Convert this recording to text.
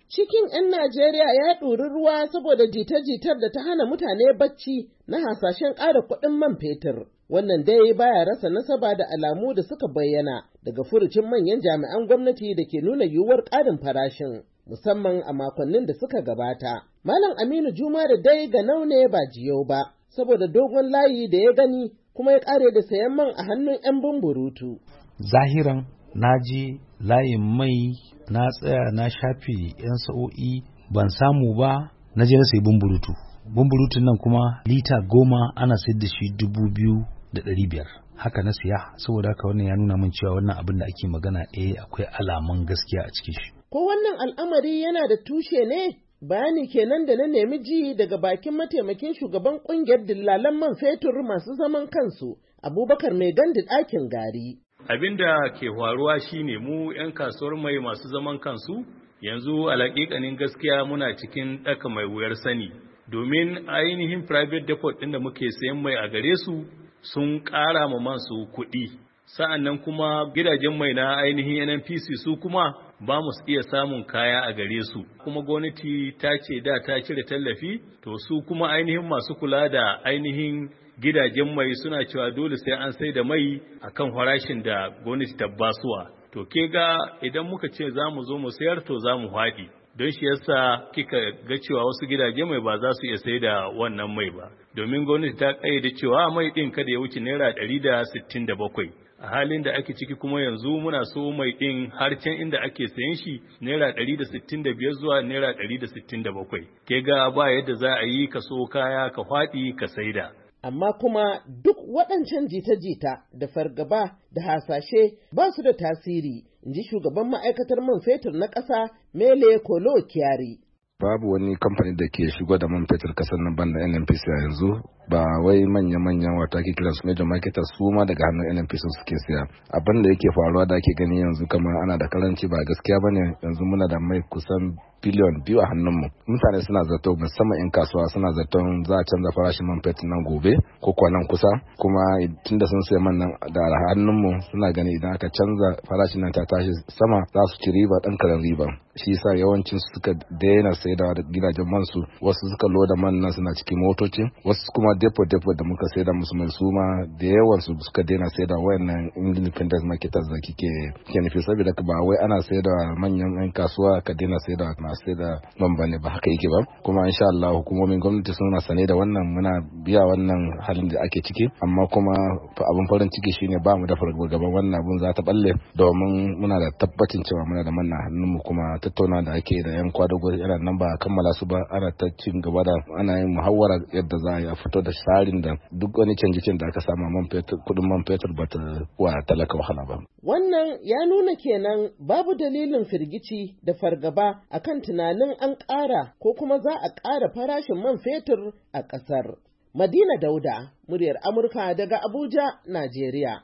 Cikin 'yan Najeriya ya ɗuri ruwa saboda jita-jitar da ta hana mutane bacci na hasashen ƙara kuɗin man fetur. Wannan dai baya rasa nasaba da alamu da suka bayyana daga furucin manyan jami'an gwamnati da ke nuna yiwuwar ƙarin farashin, musamman a makonnin da suka gabata. Malam Aminu Juma da dai ga naune ba jiyau ba, saboda dogon layi da ya gani kuma ya ƙare da sayan man a hannun 'yan bumburutu. Zahiran na ji layin mai na tsaya na shafe 'yan sa'o'i ban samu ba, na je na sayi bumburutu. Bumburutun nan kuma lita 10 ana sayar da shi 2,500. Haka na siya, saboda haka wannan ya nuna min cewa wannan abin da ake magana akwai alaman gaskiya a cikin shi. Ko wannan al'amari yana da tushe ne? Bayani kenan da na nemi ji daga bakin mataimakin shugaban kungiyar dillalan man fetur masu zaman kansu, Abubakar Mai Gandi ɗakin gari. Abin da ke faruwa shine mu 'yan kasuwar mai masu zaman kansu yanzu alaƙiƙanin gaskiya muna cikin ɗaka mai wuyar sani, domin ainihin private depot ɗin da muke sayan mai a gare su sun ƙara ma masu kuɗi. Sa'annan kuma gidajen mai na ainihin NNPC su kuma ba mu iya samun kaya a gare su. Kuma gwamnati ta ce da ta cire tallafi, to su kuma ainihin masu kula da ainihin gidajen mai suna cewa dole sai an sai da mai akan farashin da gwamnati ta basuwa. To ke ga idan muka ce za mu zo mu sayar to za mu haɗi. Don shi yasa kika ga cewa wasu gidaje mai ba za su iya sai da wannan mai ba. Domin gwamnati ta ƙayyade cewa mai ɗin kada ya wuce naira 167. A halin da ake ciki kuma yanzu muna so mai ɗin har can inda ake sayan shi naira 165 zuwa naira 167. Ke ga ba yadda za a yi ka so kaya ka faɗi ka saida. Amma kuma duk waɗancan jita-jita da fargaba da hasashe ba su da tasiri, in ji shugaban ma'aikatar man fetur na ƙasa Mele Kolo Kyari. Babu wani kamfani da ke shigo da man fetur kasar nan banda NNPC a yanzu, ba wai manya-manyan wata ake kiransu major marketers su ma daga hannun NNPC suke siya. Abin da yake faruwa da ake gani yanzu kamar ana da karanci ba gaskiya bane. Yanzu muna da mai kusan biliyon 2 a hannunmu. Mutane suna zato, musamman 'yan kasuwa suna zaton za a canza farashin man fetur nan gobe ko kuwa nan kusa, kuma tunda sun siya man nan da hannunmu suna gani idan aka canza farashin nan ta tashi sama za su ci riba, ɗan karen riba. Shi yasa yawancin suka daina saidawa da gidajen man su, wasu suka loda man nan suna cikin motoci, wasu kuma depo da muka saida musu mai suma da yawan su suka daina saida wayannan independent marketers da kike nufi, saboda ba wai ana saida manyan 'yan kasuwa ka daina saida masu saida man bane, ba haka yake ba. Kuma insha Allah hukumomin gwamnati suna sane da wannan, muna biya wannan halin da ake ciki, amma kuma abin farin ciki shine ba mu da fargaban wannan abun za ta balle, domin muna da tabbacin cewa muna da manna hannunmu. Kuma tattauna da ake da 'yan kwadago yana nan ba kammala su ba, ana ta cin gaba da ana yin muhawara yadda za a yi a fito da tsarin da duk wani canje da aka samu man fetur, kudin man fetur ba ta wa talaka wahala ba. Wannan ya nuna kenan babu dalilin firgici da fargaba akan tunanin an ƙara ko kuma za a ƙara farashin man fetur a ƙasar. Madina Dauda, muryar Amurka daga Abuja, Najeriya.